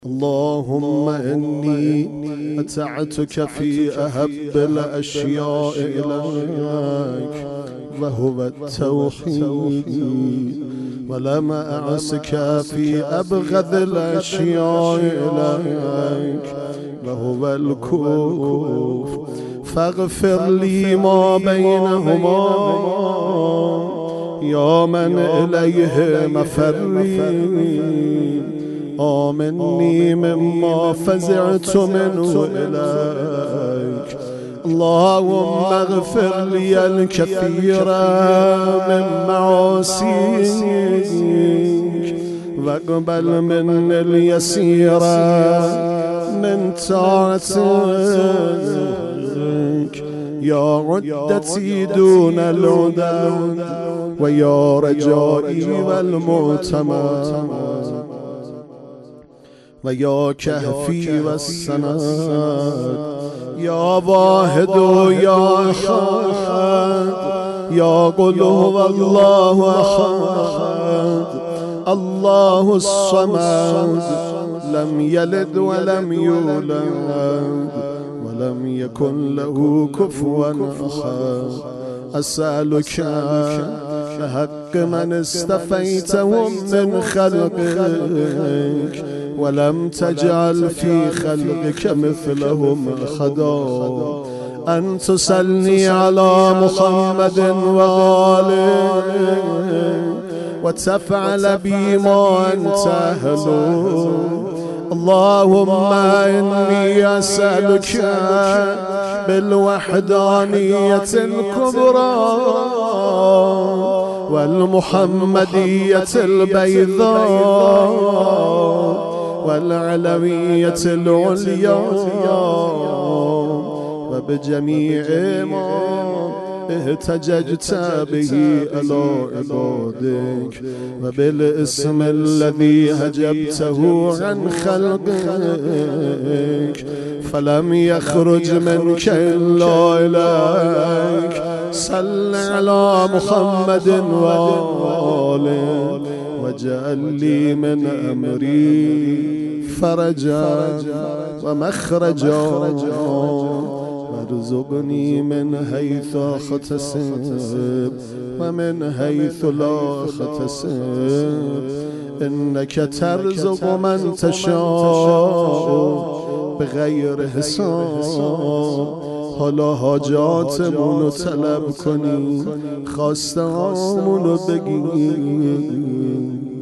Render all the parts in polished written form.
اللهم إني أتعتك في أهب الأشياء إليك وهو التوحيد، ولم أعصك في أبغض الأشياء إليك وهو الكفر، فاغفر لي ما بينهما يا من إليه مفري، آمني مما فزعت منه إليك. اللهم اغفر لي الكثير من معاصيك واقبل من اليسير من طاعتك، يا عدتي دون العدد ويا رجائي والمعتمد ويا كهفي والسند، يا واحد يا أحد، يا قل هو الله أحد الله الصمد، لم يلد ولم يولد ولم يكن له كفوا أحد. أسألك بحق من استفيتهم من خلقك ولم تجعل في خلقك مثلهم أحدا، أن تصلي على محمد وآله وتفعل بي ما أنت أهله. اللهم إني أسألك بالوحدانية الكبرى والمحمدية البيضاء والعلوية العليا وبجميع ما اهتججت به على عبادك وبالاسم الذي هجبته عن خلقك فلم يخرج منك إلا إليك. صل على محمد وآله واجعل لي من أمري فرجا ومخرجا، وارزقني من حيث أحتسب ومن حيث لا أحتسب، إنك ترزق من تشاء بغیر حساب. حالا حاجاتمونو طلب کنی، خواستهامونو بگی.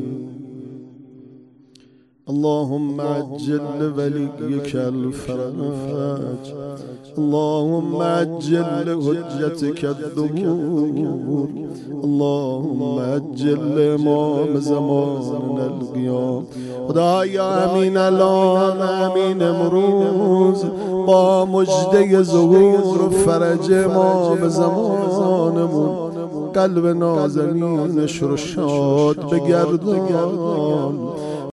اللهم عجل لوليك الفرج، اللهم عجل لحجتك الظهور، اللهم عجل لإمام زماننا القيام. خدایا امین الان امین امروز با مژده ظهور و فرج امام زمانمون قلب نازنینش رو شاد بگردان،